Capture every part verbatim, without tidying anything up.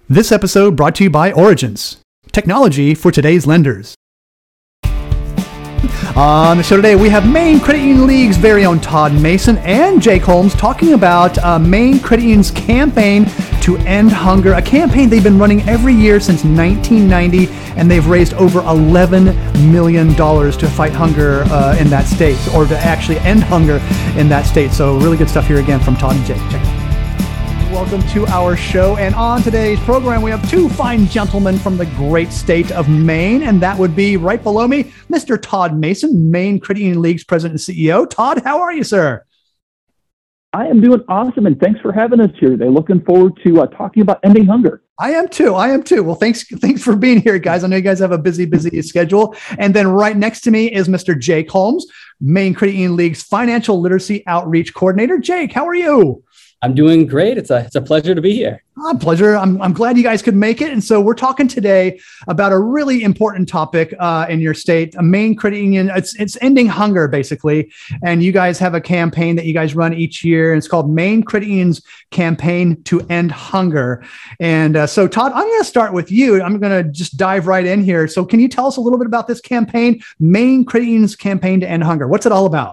This episode brought to you by Origins, technology for today's lenders. On the show today, we have Maine Credit Union League's very own Todd Mason and Jake Holmes talking about uh, Maine Credit Union's campaign to end hunger, a campaign they've been running every year since nineteen ninety, and they've raised over eleven million dollars to fight hunger uh, in that state, or to actually end hunger in that state. So really good stuff here again from Todd and Jake. Check it out. Welcome to our show, and on today's program we have two fine gentlemen from the great state of Maine, and that would be right below me, Mister Todd Mason, Maine Credit Union League's president and C E O. Todd, how are you, sir? I am doing awesome, and thanks for having us here today. Looking forward to uh, talking about ending hunger. I am too. I am too. Well, thanks, thanks for being here, guys. I know you guys have a busy, busy schedule. And then right next to me is Mister Jake Holmes, Maine Credit Union League's financial literacy outreach coordinator. Jake, how are you? I'm doing great. It's a it's a pleasure to be here. Oh, pleasure. I'm I'm glad you guys could make it. And so we're talking today about a really important topic uh, in your state, a Maine Credit Union. It's it's ending hunger, basically. And you guys have a campaign that you guys run each year. And it's called Maine Credit Union's Campaign to End Hunger. And uh, so, Todd, I'm going to start with you. I'm going to just dive right in here. So can you tell us a little bit about this campaign, Maine Credit Union's Campaign to End Hunger? What's it all about?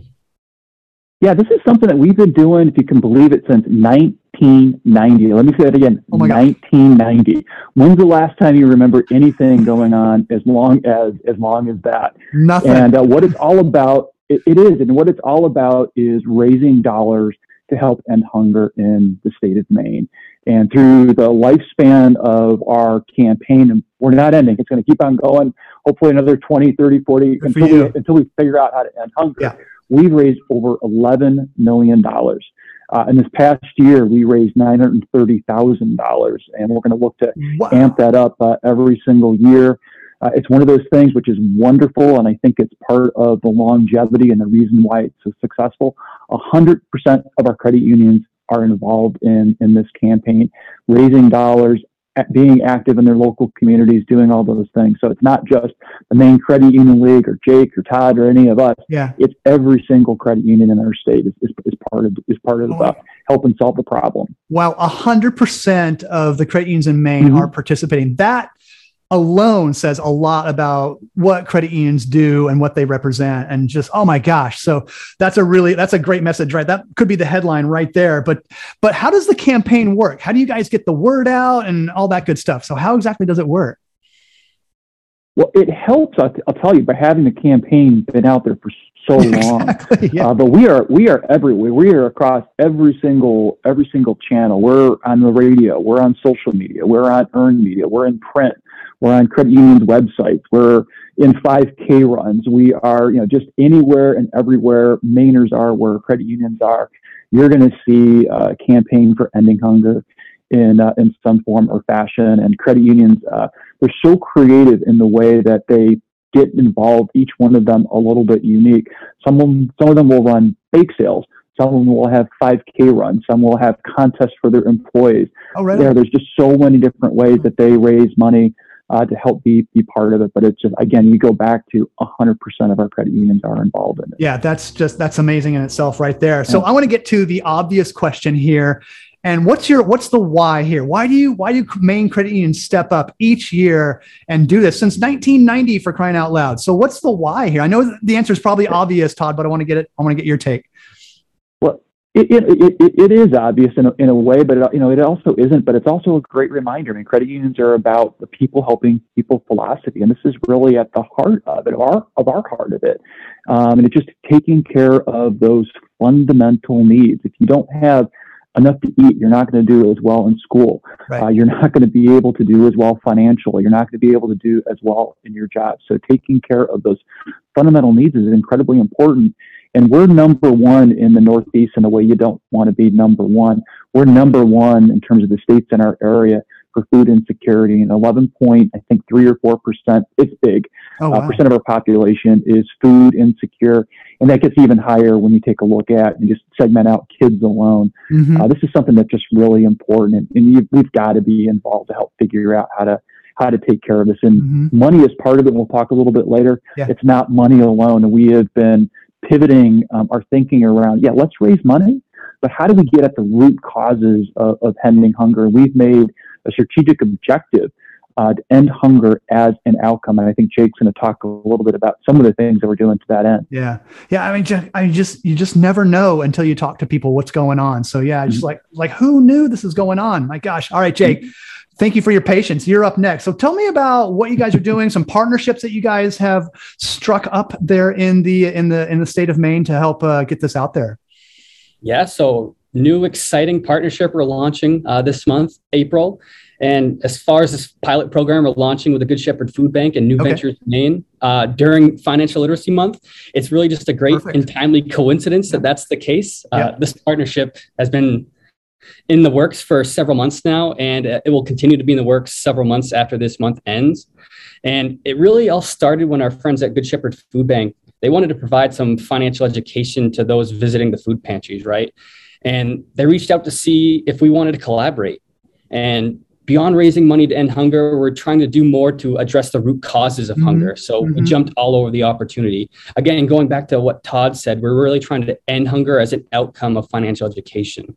Yeah, this is something that we've been doing, if you can believe it, since nineteen ninety. Let me say that again, oh nineteen ninety. When's the last time you remember anything going on as long as as long as that? Nothing. And uh, what it's all about, it, it is, and what it's all about is raising dollars to help end hunger in the state of Maine. And through the lifespan of our campaign, and we're not ending, it's going to keep on going, hopefully another twenty, thirty, forty, until we, until we figure out how to end hunger. Yeah. We've raised over eleven million dollars. Uh, in this past year, we raised nine hundred thirty thousand dollars, and we're going to look to wow. amp that up uh, every single year. Uh, it's one of those things which is wonderful, and I think it's part of the longevity and the reason why it's so successful. one hundred percent of our credit unions are involved in, in this campaign, raising dollars, being active in their local communities, doing all those things. So it's not just the Maine Credit Union League or Jake or Todd or any of us. Yeah. It's every single credit union in our state is, is, is part of is part of oh. uh, helping solve the problem. Wow, one hundred percent of the credit unions in Maine mm-hmm. are participating. That alone says a lot about what credit unions do and what they represent, and just, oh my gosh. So that's a really, that's a great message, right? That could be the headline right there. But, but how does the campaign work? How do you guys get the word out and all that good stuff? So how exactly does it work? Well, it helps, I'll, I'll tell you, by having the campaign been out there for so long. Exactly, yeah. uh, but we are we are everywhere. We are across every single every single channel. We're on the radio. We're on social media. We're on earned media. We're in print. We're on credit unions' websites. We're in five K runs. We are, you know, just anywhere and everywhere Mainers are, where credit unions are. You're going to see a campaign for ending hunger in uh, in some form or fashion. And credit unions, uh, they're so creative in the way that they get involved. Each one of them a little bit unique. Some of them, some of them will run bake sales. Some of them will have five K runs. Some will have contests for their employees. Oh, right. There, there's just so many different ways that they raise money uh, to help be be part of it. But it's just, again, you go back to one hundred percent of our credit unions are involved in it. Yeah, that's just, that's amazing in itself right there. So yeah. I want to get to the obvious question here. And what's your, what's the why here? Why do you, why do Maine Credit Unions step up each year and do this since nineteen ninety, for crying out loud? So what's the why here? I know the answer is probably obvious, Todd, but I want to get it. I want to get your take. Well, it it, it, it is obvious in a, in a way, but it, you know, it also isn't, but it's also a great reminder. I mean, credit unions are about the people helping people philosophy. And this is really at the heart of it, of our, of our heart of it. Um, and it's just taking care of those fundamental needs. If you don't have enough to eat, you're not going to do as well in school. Right. Uh, you're not going to be able to do as well financially. You're not going to be able to do as well in your job. So taking care of those fundamental needs is incredibly important. And we're number one in the Northeast in a way you don't want to be number one. We're number one in terms of the states in our area for food insecurity, and eleven point, I think three or four percent, it's big, oh, wow. uh, percent of our population is food insecure. And that gets even higher when you take a look at and just segment out kids alone. Mm-hmm. Uh, this is something that's just really important. And, and you, we've got to be involved to help figure out how to how to take care of this. And mm-hmm. money is part of it. We'll talk a little bit later. Yeah. It's not money alone. And we have been pivoting um, our thinking around, yeah, let's raise money, but how do we get at the root causes of, of ending hunger? We've made a strategic objective uh, to end hunger as an outcome. And I think Jake's going to talk a little bit about some of the things that we're doing to that end. Yeah. Yeah. I mean, just, I just, you just never know until you talk to people what's going on. So yeah, just mm-hmm. like, like who knew this is going on? My gosh. All right, Jake, mm-hmm. thank you for your patience. You're up next. So tell me about what you guys are doing, some partnerships that you guys have struck up there in the, in the, in the state of Maine to help uh, get this out there. Yeah. So new exciting partnership we're launching uh, this month, April. And as far as this pilot program we're launching with the Good Shepherd Food Bank and New okay. Ventures Maine uh, during Financial Literacy Month, it's really just a great Perfect. and timely coincidence yeah. that that's the case. Uh, yeah. This partnership has been in the works for several months now, and it will continue to be in the works several months after this month ends. And it really all started when our friends at Good Shepherd Food Bank, they wanted to provide some financial education to those visiting the food pantries, right? And they reached out to see if we wanted to collaborate. And beyond raising money to end hunger, we're trying to do more to address the root causes of mm-hmm. hunger. So mm-hmm. we jumped all over the opportunity. Again, going back to what Todd said, we're really trying to end hunger as an outcome of financial education.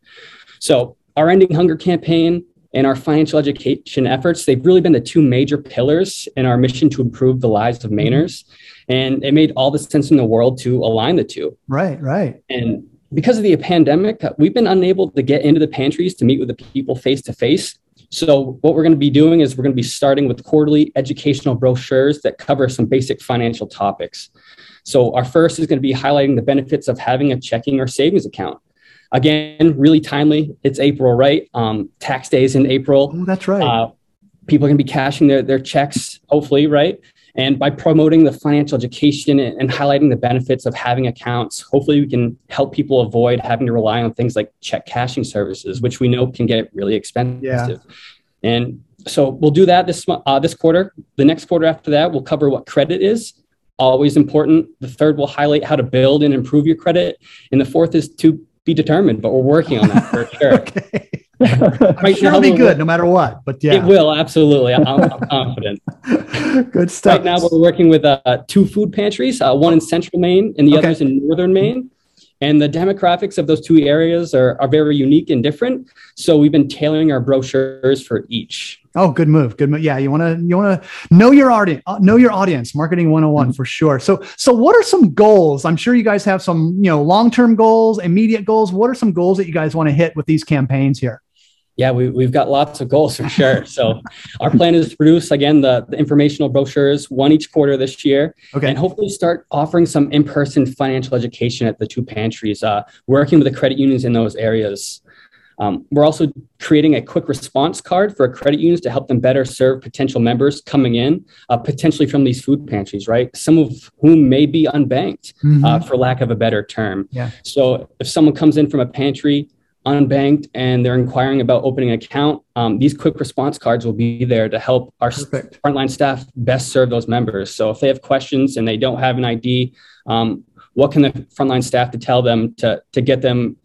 So our Ending Hunger campaign and our financial education efforts, they've really been the two major pillars in our mission to improve the lives of Mainers. And it made all the sense in the world to align the two. Right, right. And because of the pandemic, we've been unable to get into the pantries to meet with the people face to face. So what we're going to be doing is we're going to be starting with quarterly educational brochures that cover some basic financial topics. So our first is going to be highlighting the benefits of having a checking or savings account. Again, really timely. It's April, right? Um, tax days in April. Oh, that's right. Uh, people are going to be cashing their, their checks, hopefully, right? And by promoting the financial education and, and highlighting the benefits of having accounts, hopefully we can help people avoid having to rely on things like check cashing services, which we know can get really expensive. Yeah. And so we'll do that this uh, this quarter. The next quarter after that, we'll cover what credit is, always important. The third will highlight how to build and improve your credit. And the fourth is to be determined, but we're working on that for sure. Okay. I'm sure it'll be good no matter what, but yeah. It will, absolutely. I'm, I'm confident. Good stuff. Right now we're working with uh, two food pantries, uh, one in central Maine and the okay. others in northern Maine. And the demographics of those two areas are, are very unique and different. So we've been tailoring our brochures for each. Oh, good move. Good move. Yeah. You want to, you want to know your audience, know your audience, marketing one oh one mm-hmm. for sure. So, so what are some goals? I'm sure you guys have some, you know, long-term goals, immediate goals. What are some goals that you guys want to hit with these campaigns here? Yeah, we, we've got lots of goals for sure. So our plan is to produce, again, the, the informational brochures, one each quarter this year, okay. and hopefully start offering some in-person financial education at the two pantries, uh, working with the credit unions in those areas. Um, we're also creating a quick response card for credit unions to help them better serve potential members coming in, uh, potentially from these food pantries, right? Some of whom may be unbanked, mm-hmm. uh, for lack of a better term. Yeah. So if someone comes in from a pantry, unbanked, and they're inquiring about opening an account, um, these quick response cards will be there to help our Perfect. frontline staff best serve those members. So if they have questions and they don't have an I D, um, what can the frontline staff to tell them to, to get them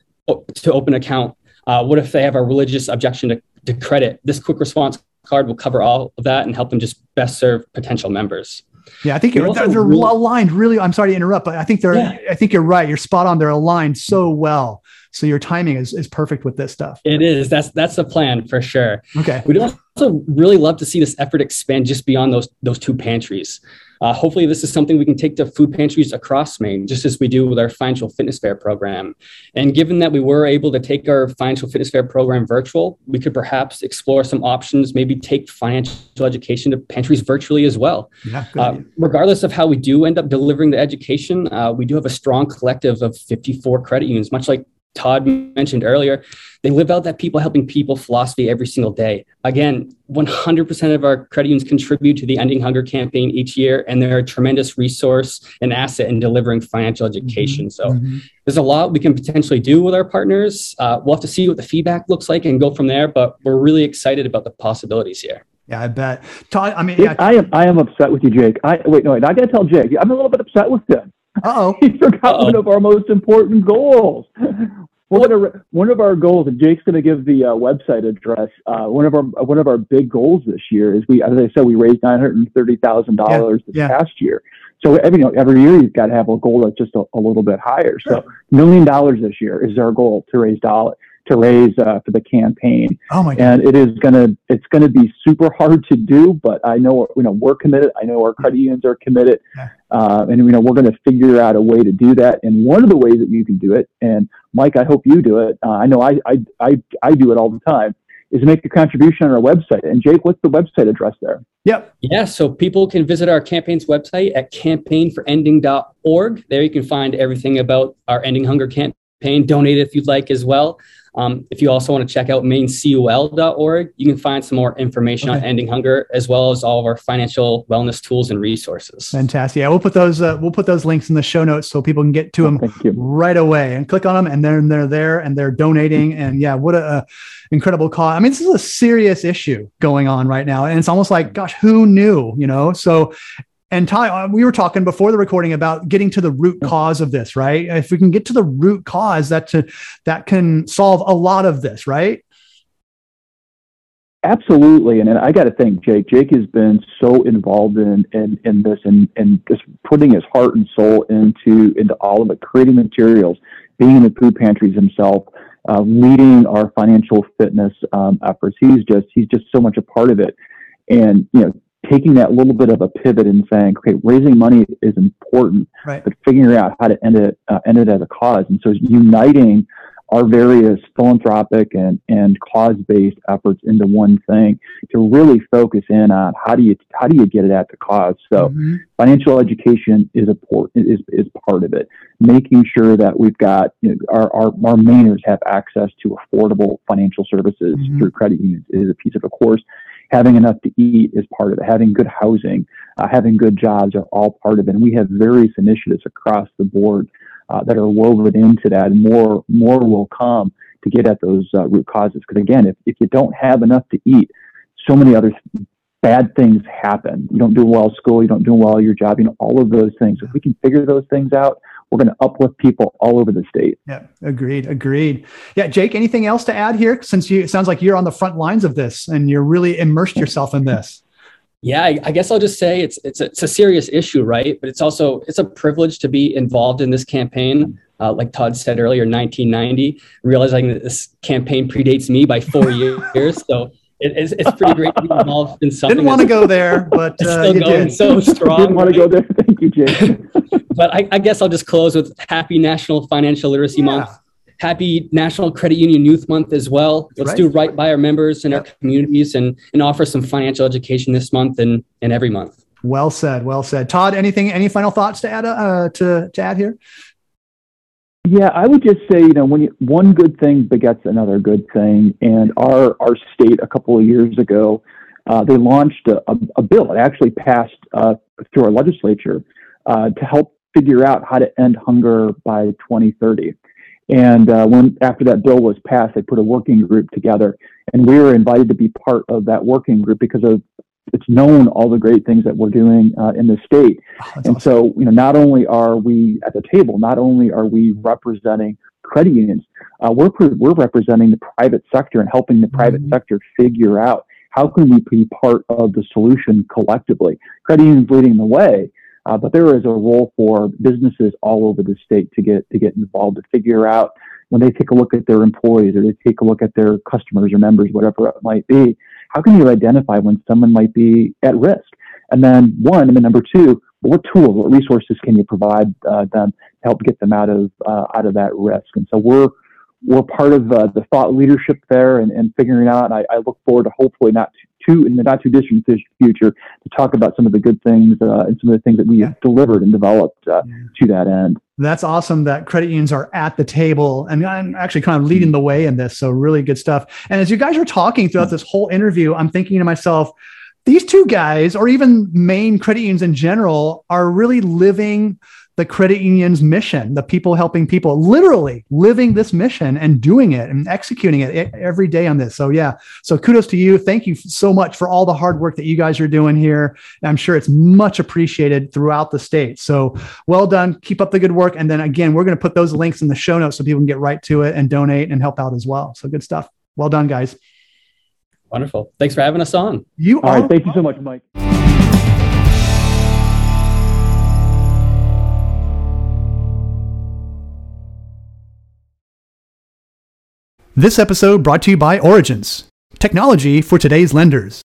to open an account? Uh, what if they have a religious objection to, to credit? This quick response card will cover all of that and help them just best serve potential members. Yeah, I think you're, they're, they're really, aligned really. I'm sorry to interrupt, but I think they're, yeah. I think you're right. You're spot on. They're aligned so well. So your timing is, is perfect with this stuff. It is. That's, that's the plan for sure. Okay. We'd also really love to see this effort expand just beyond those, those two pantries. Uh, hopefully this is something we can take to food pantries across Maine, just as we do with our Financial Fitness Fair program. And given that we were able to take our Financial Fitness Fair program virtual, we could perhaps explore some options, maybe take financial education to pantries virtually as well. Yeah, uh, regardless of how we do end up delivering the education, uh, we do have a strong collective of fifty-four credit unions, much like Todd mentioned earlier. They live out that people helping people philosophy every single day. Again, one hundred percent of our credit unions contribute to the Ending Hunger campaign each year, and they're a tremendous resource and asset in delivering financial education. Mm-hmm. So mm-hmm. there's a lot we can potentially do with our partners. Uh, we'll have to see what the feedback looks like and go from there, but we're really excited about the possibilities here. Yeah, I bet. Todd, I mean, yeah. I am I am upset with you, Jake. I wait, no, wait, I got to tell Jake, I'm a little bit upset with him. Uh-oh. He forgot Uh-oh. one of our most important goals. We're gonna, one of our goals, and Jake's going to give the uh, website address. Uh, one of our one of our big goals this year is we, as I said, we raised nine hundred thirty thousand yeah. dollars this yeah. past year. So every you know, every year you've got to have a goal that's just a, a little bit higher. Sure. So million dollars this year is our goal to raise dollar to raise uh, for the campaign. Oh my God. And it is gonna it's gonna be super hard to do, but I know you know we're committed. I know our credit unions are committed, yeah. uh, and you know we're going to figure out a way to do that. And one of the ways that you can do it, and Mike, I hope you do it. Uh, I know I, I I I do it all the time. Is to make a contribution on our website. And Jake, what's the website address there? Yep. Yeah, so people can visit our campaign's website at campaign for ending dot org. There you can find everything about our Ending Hunger campaign. Donate if you'd like as well. Um, if you also want to check out maine col dot org, you can find some more information okay. on ending hunger, as well as all of our financial wellness tools and resources. Fantastic. Yeah, we'll put those uh, we'll put those links in the show notes so people can get to them right away and click on them, and then they're there and they're donating. And yeah, what a, a incredible cause. I mean, this is a serious issue going on right now, and it's almost like, gosh, who knew? You know, so. And Ty, we were talking before the recording about getting to the root cause of this, right? If we can get to the root cause, that to, that can solve a lot of this, right? Absolutely. And, and I got to thank Jake. Jake has been so involved in, in, in this and, and just putting his heart and soul into, into all of it, creating materials, being in the food pantries himself, uh, leading our financial fitness um, efforts. He's just, he's just so much a part of it. And, you know, taking that little bit of a pivot and saying, okay, raising money is important, right. but figuring out how to end it, uh, end it as a cause. And so uniting our various philanthropic and, and cause-based efforts into one thing to really focus in on how do you, how do you get it at the cause? So mm-hmm. financial education is important, is, is part of it. Making sure that we've got, you know, our, our, our Mainers have access to affordable financial services mm-hmm. through credit unions is a piece of it. Of course, having enough to eat is part of it. Having good housing, uh, having good jobs are all part of it. And we have various initiatives across the board uh, that are woven into that. And more, more will come to get at those uh, root causes. Because again, if, if you don't have enough to eat, so many other th- bad things happen. You don't do well at school, you don't do well at your job, you know, all of those things. If we can figure those things out, we're going to uplift people all over the state. Yeah, agreed, agreed. Yeah, Jake, anything else to add here? Since you, it sounds like you're on the front lines of this and you're really immersed yourself in this. Yeah, I, I guess I'll just say it's it's a, it's a serious issue, right? But it's also, it's a privilege to be involved in this campaign. Uh, like Todd said earlier, nineteen ninety, realizing that this campaign predates me by four years. So it, it's, it's pretty great to be involved in something. Didn't want to go there, but uh, still you going did. so strong. Didn't want to go there. Thank you, Jake. But I, I guess I'll just close with happy National Financial Literacy yeah. Month. Happy National Credit Union Youth Month as well. Let's right. do right by our members and yep. our communities and, and offer some financial education this month and, and every month. Well said. Well said. Todd, anything, any final thoughts to add, uh, to, to add here? Yeah, I would just say, you know, when you, one good thing begets another good thing. And our, our state a couple of years ago, uh, they launched a, a, a bill. It actually passed uh, through our legislature uh, to help figure out how to end hunger by twenty thirty. And uh, when after that bill was passed, they put a working group together, and we were invited to be part of that working group because of it's known all the great things that we're doing uh, in the state. Oh, and awesome. So, you know, not only are we at the table, not only are we representing credit unions, uh, we're we're representing the private sector and helping the private mm-hmm. sector figure out how can we be part of the solution collectively. Credit unions leading the way. Uh, but there is a role for businesses all over the state to get to get involved, to figure out when they take a look at their employees or they take a look at their customers or members, whatever it might be, how can you identify when someone might be at risk? And then one, and then number two, what tools, what resources can you provide uh, them to help get them out of uh, out of that risk? And so we're we're part of uh, the thought leadership there and, and figuring out. And I, I look forward to hopefully not too in the not too distant future to talk about some of the good things uh, and some of the things that we have delivered and developed uh, yeah. to that end. That's awesome that credit unions are at the table and I'm actually kind of leading the way in this. So really good stuff. And as you guys are talking throughout this whole interview, I'm thinking to myself, these two guys, or even Maine credit unions in general, are really living the credit union's mission, the people helping people, literally living this mission and doing it and executing it every day on this. So yeah, so kudos to you. Thank you so much for all the hard work that you guys are doing here. And I'm sure it's much appreciated throughout the state. So well done. Keep up the good work. And then again, we're going to put those links in the show notes so people can get right to it and donate and help out as well. So good stuff. Well done, guys. Wonderful. Thanks for having us on. You all are. Right, thank you so much, Mike. This episode brought to you by Origins, technology for today's lenders.